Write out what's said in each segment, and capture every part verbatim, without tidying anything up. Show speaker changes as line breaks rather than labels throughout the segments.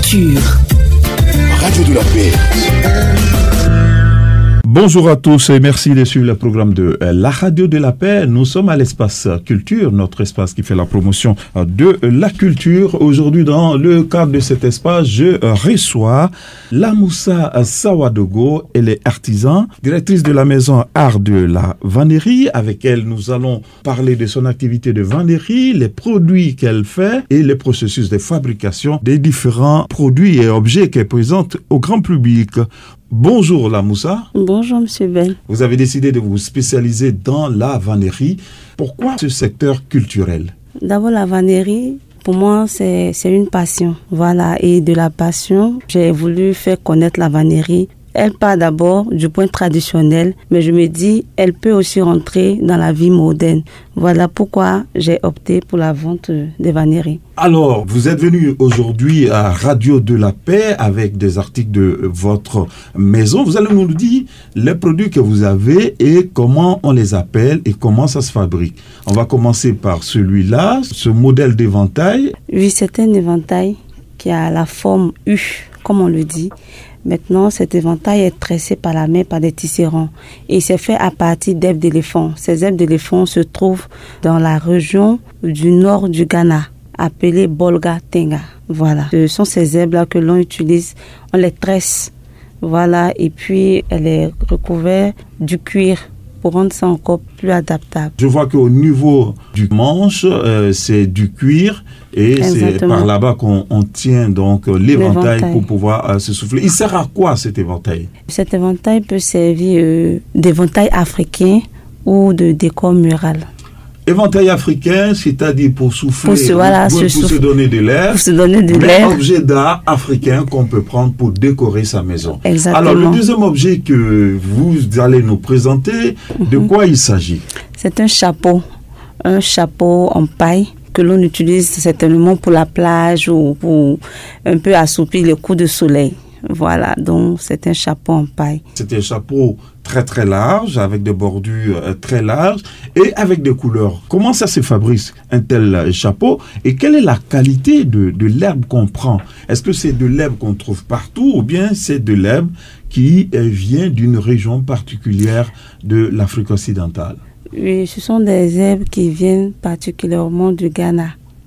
culture.
Radio de la paix.
Bonjour à tous et merci de suivre le programme de la Radio de la Paix. Nous sommes à l'espace culture, notre espace qui fait la promotion de la culture. Aujourd'hui, dans le cadre de cet espace, je reçois Lamoussa Sawadogo. Elle est artisan, directrice de la maison Art de la Vannerie. Avec elle, nous allons parler de son activité de vannerie, les produits qu'elle fait et les processus de fabrication des différents produits et objets qu'elle présente au grand public. Bonjour Lamoussa.
Bonjour Monsieur Ben.
Vous avez décidé de vous spécialiser dans la vannerie. Pourquoi ce secteur culturel?
D'abord la vannerie, pour moi c'est, c'est une passion. Voilà, et de la passion, j'ai voulu faire connaître la vannerie. Elle part d'abord du point traditionnel, mais je me dis, elle peut aussi rentrer dans la vie moderne. Voilà pourquoi j'ai opté pour la vente des vanneries.
Alors, vous êtes venu aujourd'hui à Radio de la Paix avec des articles de votre maison. Vous allez nous dire les produits que vous avez et comment on les appelle et comment ça se fabrique. On va commencer par celui-là, ce modèle d'éventail.
Oui, c'est un éventail qui a la forme U, comme on le dit. Maintenant, cet éventail est tressé par la main par des tisserands et c'est fait à partir d'ailes d'éléphant. Ces ailes d'éléphant se trouvent dans la région du nord du Ghana, appelée Bolga Tenga. Voilà, ce sont ces ailes-là que l'on utilise, on les tresse. Voilà, et puis elle est recouverte du cuir pour rendre ça encore plus adaptable.
Je vois qu'au niveau du manche, euh, c'est du cuir et Exactement. C'est par là-bas qu'on on tient donc l'éventail, l'éventail. Pour pouvoir euh, se souffler. Il sert à quoi cet éventail? Cet
éventail peut servir euh, d'éventail africain ou de décor mural.
Éventail africain, c'est-à-dire pour souffler,
pour se, voilà,
pour,
se,
pour
souffle,
se donner de l'air,
pour se donner de
mais
l'air.
Objet d'art africain qu'on peut prendre pour décorer sa maison.
Exactement.
Alors, le deuxième objet que vous allez nous présenter, mm-hmm. de quoi il s'agit?
C'est un chapeau, un chapeau en paille que l'on utilise certainement pour la plage ou pour un peu assouplir les coups de soleil. Voilà, donc c'est un chapeau en paille.
C'est un chapeau très très large, avec des bordures euh, très larges et avec des couleurs. Comment ça se fabrique un tel chapeau et quelle est la qualité de, de l'herbe qu'on prend? Est-ce que c'est de l'herbe qu'on trouve partout ou bien c'est de l'herbe qui euh, vient d'une région particulière de l'Afrique occidentale?
Oui, ce sont des herbes qui viennent particulièrement du Ghana.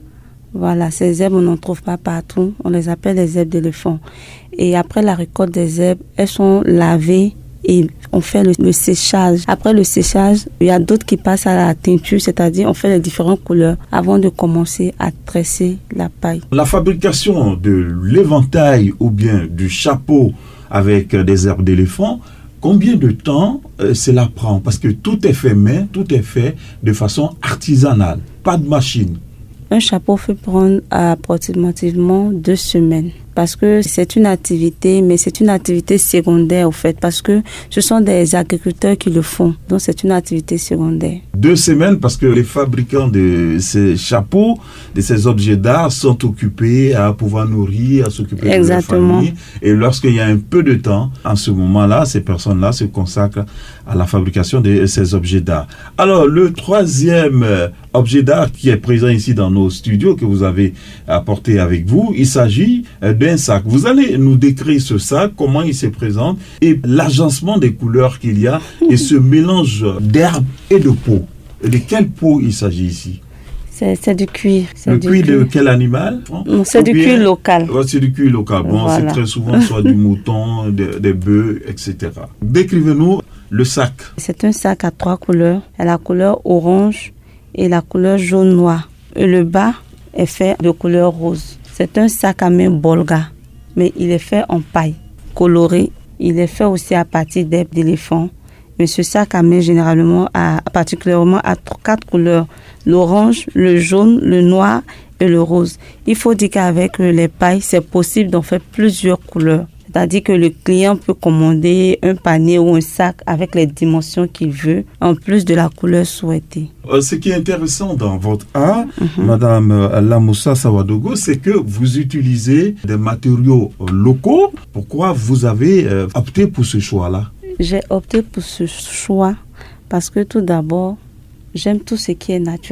Voilà, ces herbes, on n'en trouve pas partout. On les appelle les herbes d'éléphant. Et après la récolte des herbes, elles sont lavées et on fait le, le séchage. Après le séchage, il y a d'autres qui passent à la teinture, c'est-à-dire on fait les différentes couleurs avant de commencer à tresser la paille. La
fabrication de l'éventail ou bien du chapeau avec des herbes d'éléphant, combien de temps euh, cela prend? Parce que tout est fait main, tout est fait de façon artisanale, pas de machine.
Un chapeau peut prendre approximativement deux semaines parce que c'est une activité, mais c'est une activité secondaire au fait parce que ce sont des agriculteurs qui le font, donc c'est une activité secondaire.
Deux semaines parce que les fabricants de ces chapeaux, de ces objets d'art sont occupés à pouvoir nourrir, à s'occuper
Exactement.
de leur famille et lorsqu'il y a un peu de temps, en ce moment-là, ces personnes-là se consacrent à la fabrication de ces objets d'art. Alors, le troisième objet d'art qui est présent ici dans nos studios que vous avez apporté avec vous, il s'agit d'un sac. Vous allez nous décrire ce sac, comment il se présente et l'agencement des couleurs qu'il y a et ce mélange d'herbe et de peau. De quelle peau il s'agit ici?
C'est, c'est du cuir. C'est
le
du
cuir,
cuir
de quel animal?
Non, c'est Ou du cuir local.
Ouais, c'est du cuir local. Bon, voilà. C'est très souvent soit du mouton, des, des bœufs, et cetera. Décrivez-nous le sac.
C'est un sac à trois couleurs. Il y a la couleur orange et la couleur jaune-noir. Et le bas est fait de couleur rose. C'est un sac à main Bolga, mais il est fait en paille colorée. Il est fait aussi à partir d'herbes d'éléphant. Mais ce sac à main, généralement, a particulièrement à quatre couleurs. L'orange, le jaune, le noir et le rose. Il faut dire qu'avec les pailles, c'est possible d'en faire plusieurs couleurs. C'est-à-dire que le client peut commander un panier ou un sac avec les dimensions qu'il veut, en plus de la couleur souhaitée.
Ce qui est intéressant dans votre art, mm-hmm. Madame Lamoussa Sawadogo, c'est que vous utilisez des matériaux locaux. Pourquoi vous avez euh, opté pour ce choix-là?
J'ai opté pour ce choix parce que tout d'abord, j'aime tout ce qui est naturel.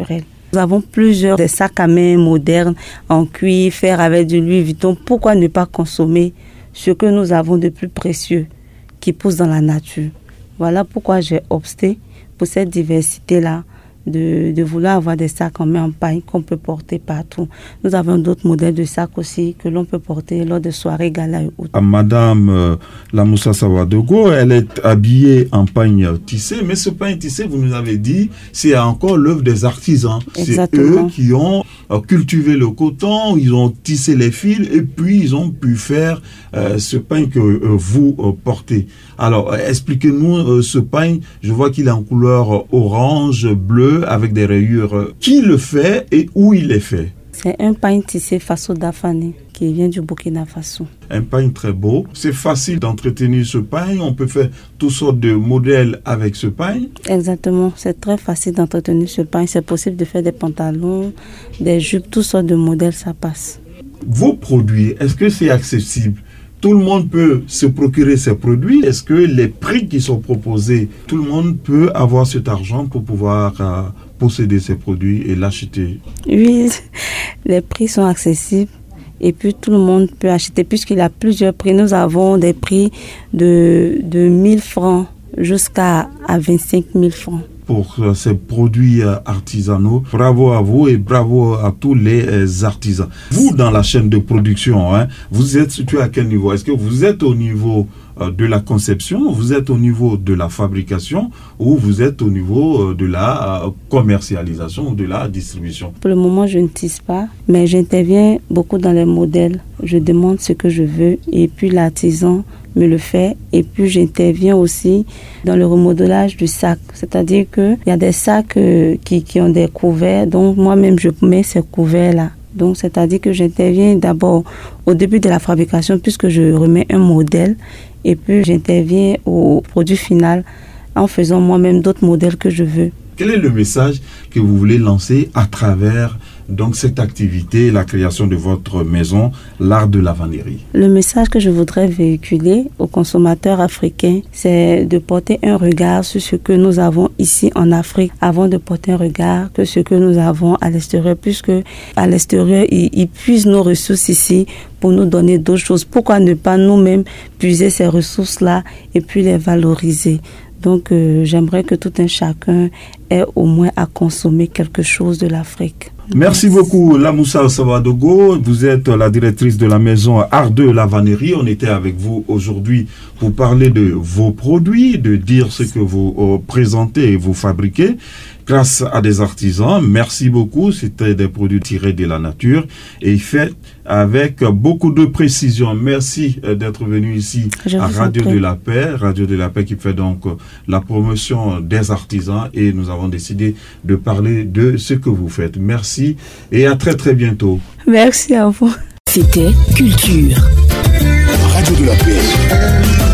Nous avons plusieurs des sacs à main modernes en cuir, fer avec du Louis Vuitton. Pourquoi ne pas consommer ce que nous avons de plus précieux qui pousse dans la nature? Voilà pourquoi j'ai opté pour cette diversité-là. De, de vouloir avoir des sacs en main en paille qu'on peut porter partout. Nous avons d'autres modèles de sacs aussi que l'on peut porter lors de soirées, galas et autres.
Madame euh, Lamoussa Sawadogo, elle est habillée en pagne tissée, mais ce pagne tissé, vous nous avez dit, c'est encore l'œuvre des artisans.
Exactement.
C'est eux qui ont euh, cultivé le coton, ils ont tissé les fils et puis ils ont pu faire euh, ce pagne que euh, vous euh, portez. Alors, expliquez-nous euh, ce pagne. Je vois qu'il est en couleur orange, bleu, avec des rayures. Qui le fait et où il est fait?
C'est un pagne tissé Faso Dafane qui vient du Burkina Faso.
Un pagne très beau. C'est facile d'entretenir ce pagne. On peut faire toutes sortes de modèles avec ce pagne.
Exactement. C'est très facile d'entretenir ce pagne. C'est possible de faire des pantalons, des jupes, toutes sortes de modèles, ça passe.
Vos produits, est-ce que c'est accessible? Tout le monde peut se procurer ces produits. Est-ce que les prix qui sont proposés, tout le monde peut avoir cet argent pour pouvoir euh, posséder ces produits et l'acheter?
Oui, les prix sont accessibles et puis tout le monde peut acheter puisqu'il y a plusieurs prix. Nous avons des prix de, de mille francs jusqu'à à vingt-cinq mille francs.
Pour euh, ces produits euh, artisanaux. Bravo à vous et bravo à tous les euh, artisans. Vous, dans la chaîne de production, hein, vous êtes situé à quel niveau? Est-ce que vous êtes au niveau euh, de la conception, vous êtes au niveau de la fabrication ou vous êtes au niveau euh, de la euh, commercialisation ou de la distribution?
Pour le moment, je ne tisse pas, mais j'interviens beaucoup dans les modèles. Je demande ce que je veux et puis l'artisan me le fait. Et puis j'interviens aussi dans le remodelage du sac. C'est-à-dire qu'il y a des sacs euh, qui, qui ont des couverts. Donc moi-même, je mets ces couverts-là. Donc c'est-à-dire que j'interviens d'abord au début de la fabrication puisque je remets un modèle. Et puis j'interviens au produit final en faisant moi-même d'autres modèles que je veux.
Quel est le message que vous voulez lancer à travers donc cette activité, la création de votre maison, l'art de la vannerie?
Le message que je voudrais véhiculer aux consommateurs africains, c'est de porter un regard sur ce que nous avons ici en Afrique avant de porter un regard que ce que nous avons à l'extérieur, puisque à l'extérieur, ils, ils puisent nos ressources ici pour nous donner d'autres choses. Pourquoi ne pas nous-mêmes puiser ces ressources-là et puis les valoriser? Donc, euh, j'aimerais que tout un chacun ait au moins à consommer quelque chose de l'Afrique.
Merci beaucoup, Lamoussa Sawadogo. Vous êtes la directrice de la maison Art de la Vannerie. On était avec vous aujourd'hui pour parler de vos produits, de dire ce que vous euh, présentez et vous fabriquez grâce à des artisans. Merci beaucoup. C'était des produits tirés de la nature et faits avec beaucoup de précision. Merci d'être venu ici à Radio de la Paix. Radio de la Paix qui fait donc la promotion des artisans et nous avons décidé de parler de ce que vous faites. Merci et à très très bientôt.
Merci à vous.
C'était Culture.
Radio de la Paix.